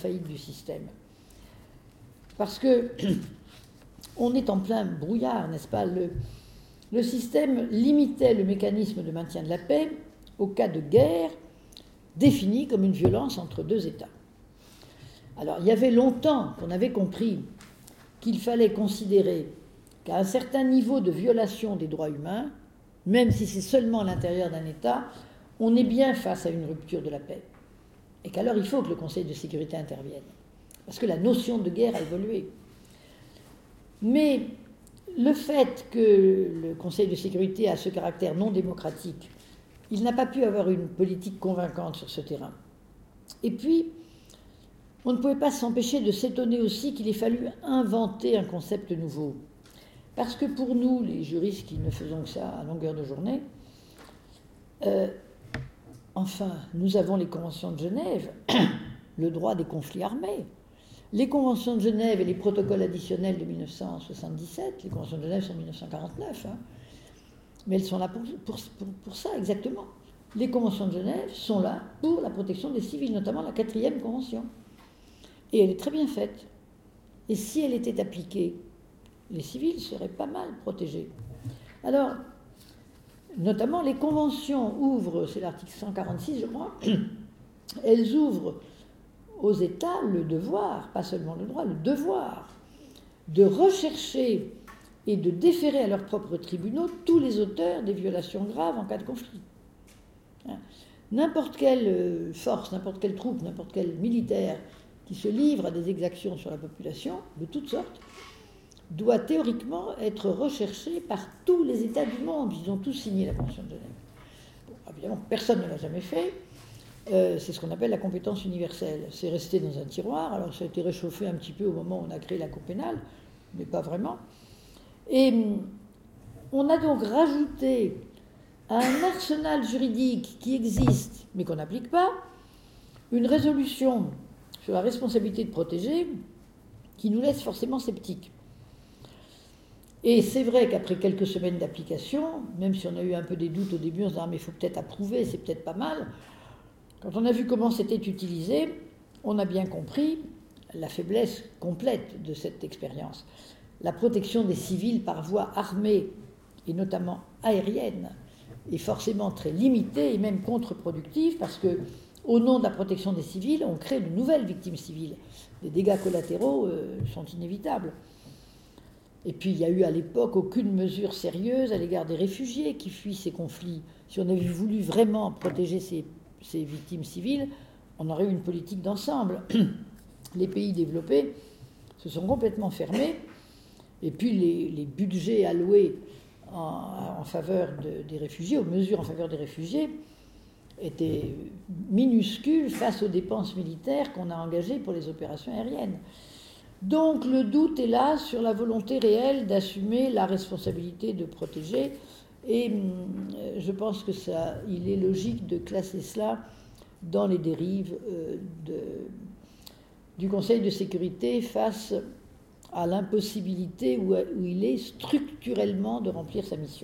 faillite du système. Parce que on est en plein brouillard, n'est-ce pas? Le système limitait le mécanisme de maintien de la paix au cas de guerre défini comme une violence entre deux États. Alors, il y avait longtemps qu'on avait compris qu'il fallait considérer qu'à un certain niveau de violation des droits humains, même si c'est seulement à l'intérieur d'un État, on est bien face à une rupture de la paix. Et qu'alors il faut que le Conseil de sécurité intervienne. Parce que la notion de guerre a évolué. Mais le fait que le Conseil de sécurité a ce caractère non démocratique, il n'a pas pu avoir une politique convaincante sur ce terrain. Et puis, on ne pouvait pas s'empêcher de s'étonner aussi qu'il ait fallu inventer un concept nouveau. Parce que pour nous, les juristes qui ne faisons que ça à longueur de journée, enfin, nous avons les conventions de Genève, le droit des conflits armés. Les conventions de Genève et les protocoles additionnels de 1977, les conventions de Genève sont de 1949, mais elles sont là pour ça exactement. Les conventions de Genève sont là pour la protection des civils, notamment la 4e convention. Et elle est très bien faite. Et si elle était appliquée, les civils seraient pas mal protégés. Alors, notamment les conventions ouvrent, c'est l'article 146 je crois, elles ouvrent aux États le devoir, pas seulement le droit, le devoir de rechercher et de déférer à leurs propres tribunaux tous les auteurs des violations graves en cas de conflit. N'importe quelle force, n'importe quelle troupe, n'importe quel militaire qui se livre à des exactions sur la population, de toutes sortes, doit théoriquement être recherché par tous les États du monde. Ils ont tous signé la Convention de Genève. Bon, évidemment, personne ne l'a jamais fait. C'est ce qu'on appelle la compétence universelle. C'est resté dans un tiroir. Alors ça a été réchauffé un petit peu au moment où on a créé la Cour pénale, mais pas vraiment. Et on a donc rajouté à un arsenal juridique qui existe, mais qu'on n'applique pas, une résolution sur la responsabilité de protéger qui nous laisse forcément sceptiques. Et c'est vrai qu'après quelques semaines d'application, même si on a eu un peu des doutes au début, on se dit « Ah, mais il faut peut-être approuver, c'est peut-être pas mal », quand on a vu comment c'était utilisé, on a bien compris la faiblesse complète de cette expérience. La protection des civils par voie armée, et notamment aérienne, est forcément très limitée et même contre-productive parce que, au nom de la protection des civils, on crée de nouvelles victimes civiles. Les dégâts collatéraux sont inévitables. Et puis, il n'y a eu à l'époque aucune mesure sérieuse à l'égard des réfugiés qui fuient ces conflits. Si on avait voulu vraiment protéger ces victimes civiles, on aurait eu une politique d'ensemble. Les pays développés se sont complètement fermés, et puis les budgets alloués en faveur des réfugiés, aux mesures en faveur des réfugiés, étaient minuscules face aux dépenses militaires qu'on a engagées pour les opérations aériennes. Donc le doute est là sur la volonté réelle d'assumer la responsabilité de protéger, et je pense que il est logique de classer cela dans les dérives du Conseil de sécurité face à l'impossibilité où il est structurellement de remplir sa mission.